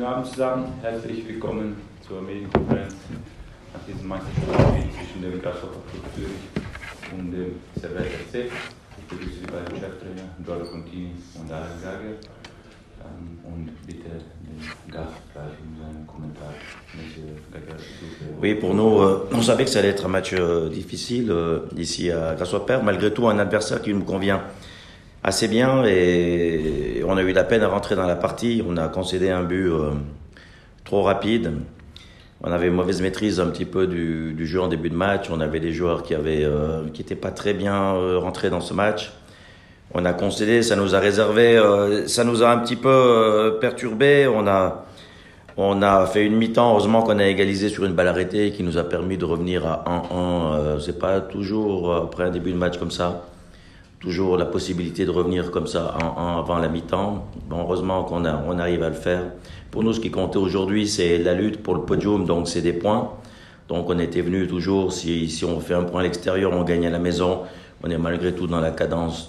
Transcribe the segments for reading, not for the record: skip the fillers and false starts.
Abend zusammen, herzlich willkommen zur Medienkonferenz nach diesem Meisterschaftsspiel zwischen dem Grasshopper Club Zürich und dem Servette FC. Ich begrüße die beiden Cheftrainer, Giorgio Contini und Alain Gager. Und bitte den Gast gleich um seinen Kommentar. Oui, pour nous, on savait que ça allait être un match difficile ici à Grasshopper. Malgré tout, un adversaire qui nous convient assez bien et on a eu la peine à rentrer dans la partie. On a concédé un but trop rapide. On avait une mauvaise maîtrise un petit peu du jeu en début de match. On avait des joueurs qui étaient pas très bien rentrés dans ce match. On a concédé, ça nous a réservé, ça nous a un petit peu perturbé. On a fait une mi-temps, heureusement qu'on a égalisé sur une balle arrêtée qui nous a permis de revenir à 1-1. C'est pas toujours après un début de match comme ça. Toujours la possibilité de revenir comme ça 1-1 avant la mi-temps. Bon, heureusement qu'on arrive à le faire. Pour nous, ce qui comptait aujourd'hui, c'est la lutte pour le podium, donc c'est des points. Donc on était venu toujours, si on fait un point à l'extérieur, on gagne à la maison. On est malgré tout dans la cadence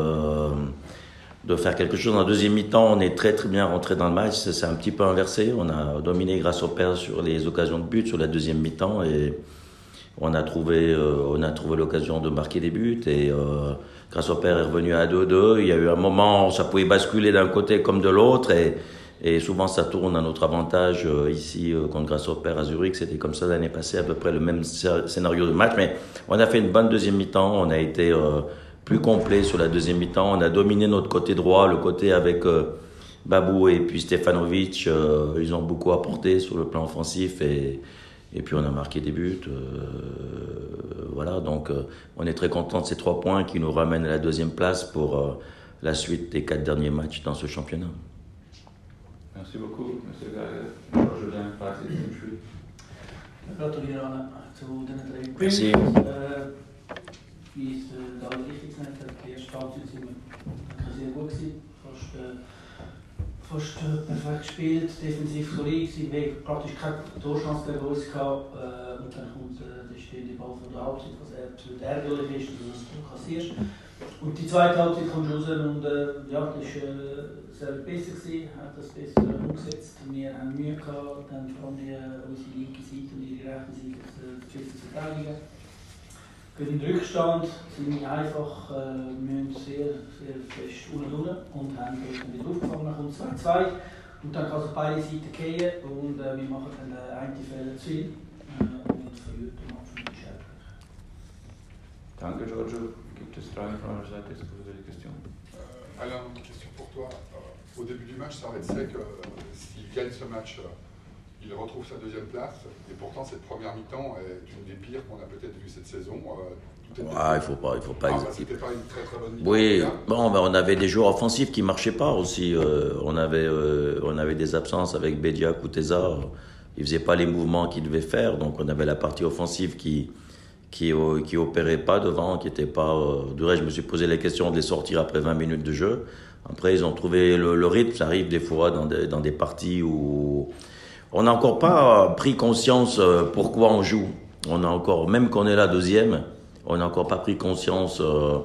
de faire quelque chose. En deuxième mi-temps, on est très très bien rentré dans le match. C'est un petit peu inversé. On a dominé Grasshopper sur les occasions de but sur la deuxième mi-temps et on a trouvé l'occasion de marquer des buts et Grasshopper est revenu à 2-2. Il y a eu un moment où ça pouvait basculer d'un côté comme de l'autre et souvent ça tourne à notre avantage ici contre Grasshopper à Zurich. C'était comme ça l'année passée, à peu près le même scénario de match. Mais on a fait une bonne deuxième mi-temps. On a été plus complet sur la deuxième mi-temps. On a dominé notre côté droit, le côté avec Babou et puis Stefanovic. Ils ont beaucoup apporté sur le plan offensif et puis on a marqué des buts. Voilà, donc on est très content de ces 3 points qui nous ramènent à la deuxième place pour la suite des 4 derniers matchs dans ce championnat. Merci beaucoup, Monsieur Gager. Julien, gratuliere zu den 3 Punkten. Merci. Wie es David richtig gesagt hat, die erste Halbzeit sind wir sehr gut gewesen. Fast perfekt gespielt, defensiv solid gewesen. Wir haben praktisch keine Torchance bei uns gehabt. Und dann kommt der stehende Ball von der Halbzeit, was absolut ärgerlich ist, dass du das kassierst. Und die zweite Halbzeit kommt raus und ja, das war sehr besser gewesen, hat das besser umgesetzt. Wir haben Mühe gehabt, dann vor allem unsere linke Seite und ihre rechte Seite besser zu verteidigen. Für den Rückstand sind wir einfach müssen sehr fest unten und haben dann wieder aufgefangen nach uns 2-2. Und dann kann es auf beide Seiten gehen und wir machen dann einen Fehler zu viel und verlieren den Match und ist ärgerlich. Danke, Giorgio. Gibt es Fragen von eurer Seite? Est-ce que vous avez des questions? Alain, une question pour toi. Au début du match, Servette sait que s'il gagne ce match, il retrouve sa deuxième place. Et pourtant, cette première mi-temps est une des pires qu'on a peut-être vues cette saison. Il faut pas. C'était pas une très bonne mi-temps. Oui, bon, on avait des joueurs offensifs qui marchaient pas aussi. On avait des absences avec Bedia, Kuteza. Ils faisaient pas les mouvements qu'ils devaient faire. Donc on avait la partie offensive qui opérait pas devant, qui était pas. Du reste, je me suis posé la question de les sortir après 20 minutes de jeu. Après, ils ont trouvé le rythme. Ça arrive des fois dans des parties où on n'a encore pas pris conscience pourquoi on joue. On a encore, même qu'on est là deuxième, on n'a encore pas pris conscience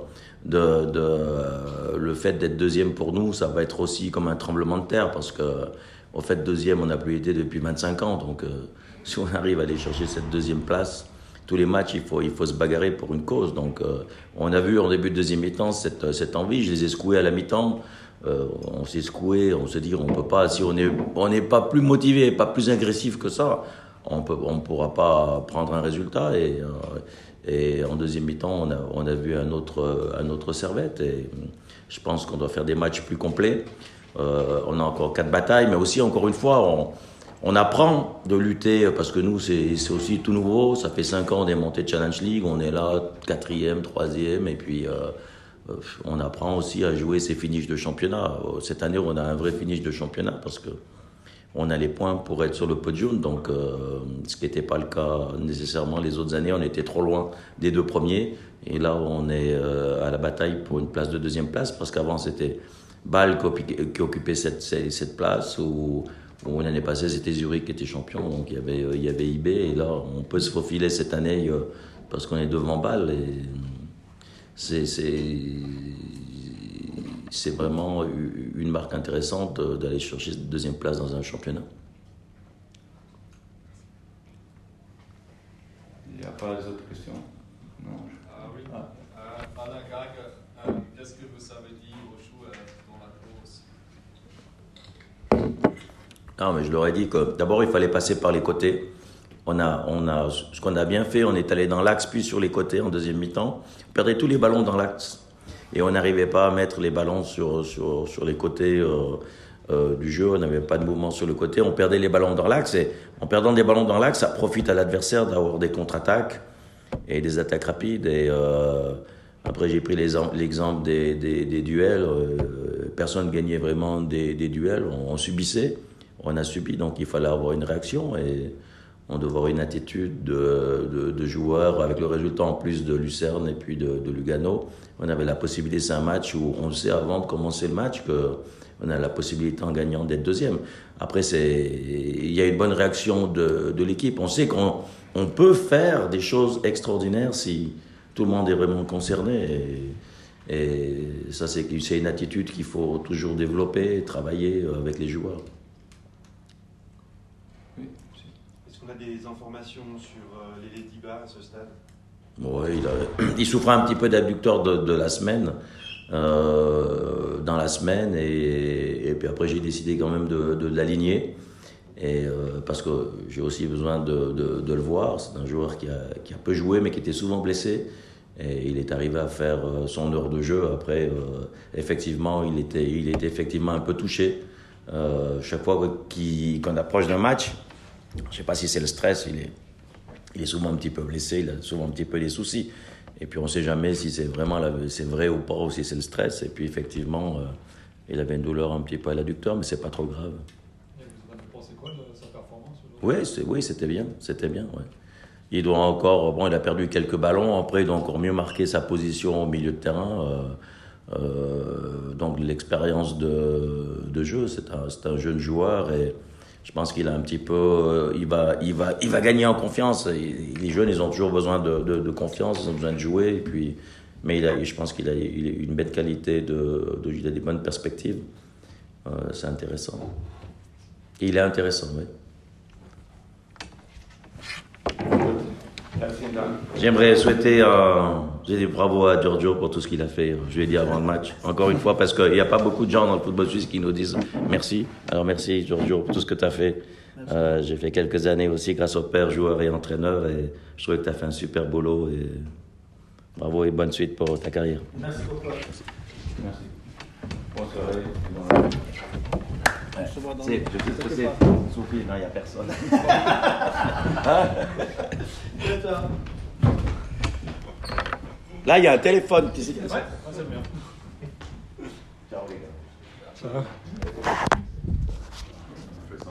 le fait d'être deuxième pour nous. Ça va être aussi comme un tremblement de terre parce que au fait deuxième, on n'a plus été depuis 25 ans. Donc, si on arrive à aller chercher cette deuxième place, tous les matchs, il faut se bagarrer pour une cause. Donc, on a vu en début de deuxième mi-temps cette envie. Je les ai secoués à la mi-temps. On s'est secoué, on se dit on peut pas, si on n'est pas plus motivé, pas plus agressif que ça, on pourra pas prendre un résultat. Et en deuxième mi-temps, on a vu un autre Servette. Et je pense qu'on doit faire des matchs plus complets. On a encore 4 batailles, mais aussi encore une fois, on apprend de lutter parce que nous c'est aussi tout nouveau. Ça fait 5 ans on est monté Challenge League, on est là 4e, 3e et puis on apprend aussi à jouer ces finishes de championnat. Cette année, on a un vrai finish de championnat parce que on a les points pour être sur le podium. Donc, ce qui n'était pas le cas nécessairement les autres années. On était trop loin des 2 premiers. Et là, on est à la bataille pour une place de deuxième place parce qu'avant, c'était Bâle qui occupait cette place ou l'année passée, c'était Zurich qui était champion. Donc, il y avait IB. Et là, on peut se faufiler cette année parce qu'on est devant Bâle. Et c'est vraiment une marque intéressante d'aller chercher cette deuxième place dans un championnat. Il n'y a pas d'autres questions? Non. Oui. Alain Gag, qu'est-ce que vous avez dit aux joueurs dans la course? Non, mais je leur ai dit que d'abord il fallait passer par les côtés. Ce qu'on a bien fait, on est allé dans l'axe puis sur les côtés en deuxième mi-temps. On perdait tous les ballons dans l'axe et on n'arrivait pas à mettre les ballons sur les côtés du jeu. On n'avait pas de mouvement sur le côté. On perdait les ballons dans l'axe et en perdant des ballons dans l'axe, ça profite à l'adversaire d'avoir des contre-attaques et des attaques rapides. Et après, j'ai pris l'exemple des duels. Personne ne gagnait vraiment des duels. On subissait. On a subi, donc il fallait avoir une réaction et on devait avoir une attitude de joueurs avec le résultat en plus de Lucerne et puis de Lugano. On avait la possibilité, c'est un match où on sait avant de commencer le match qu'on a la possibilité en gagnant d'être deuxième. Après, il y a une bonne réaction de l'équipe. On sait qu'on peut faire des choses extraordinaires si tout le monde est vraiment concerné. Et ça, c'est une attitude qu'il faut toujours développer, travailler avec les joueurs. On a des informations sur les Diba à ce stade? Oui, il souffrait un petit peu d'abducteur de la semaine, dans la semaine, et puis après j'ai décidé quand même de l'aligner, parce que j'ai aussi besoin de le voir. C'est un joueur qui a peu joué mais qui était souvent blessé, et il est arrivé à faire son heure de jeu. Après, effectivement, il était effectivement un peu touché. Chaque fois qu'on approche d'un match, je ne sais pas si c'est le stress, il est souvent un petit peu blessé, il a souvent un petit peu des soucis. Et puis on ne sait jamais si c'est vrai ou pas, ou si c'est le stress. Et puis effectivement, il avait une douleur un petit peu à l'adducteur, mais ce n'est pas trop grave. Et vous avez pensé quoi de sa performance? Oui, c'était bien. Ouais. Il doit encore, il a perdu quelques ballons, après il doit encore mieux marquer sa position au milieu de terrain. Donc l'expérience de jeu, c'est un jeune joueur et je pense qu'il a un petit peu, il va gagner en confiance. Les jeunes, ils ont toujours besoin de confiance, ils ont besoin de jouer. Et puis, mais je pense qu'il a une belle qualité il a des bonnes perspectives. C'est intéressant. Et il est intéressant, oui. J'aimerais souhaiter j'ai dit bravo à Giorgio pour tout ce qu'il a fait. Je lui ai dit avant le match, encore une fois, parce qu'il n'y a pas beaucoup de gens dans le football suisse qui nous disent merci. Alors merci Giorgio pour tout ce que tu as fait. J'ai fait quelques années aussi grâce au père, joueur et entraîneur, et je trouvais que tu as fait un super boulot. Et bravo et bonne suite pour ta carrière. Merci beaucoup. Merci. Bonne soirée. Je sais que c'est Sophie, non, il n'y a personne. Là, il y a un téléphone. Ouais, c'est bien. Ciao les gars. Ça va?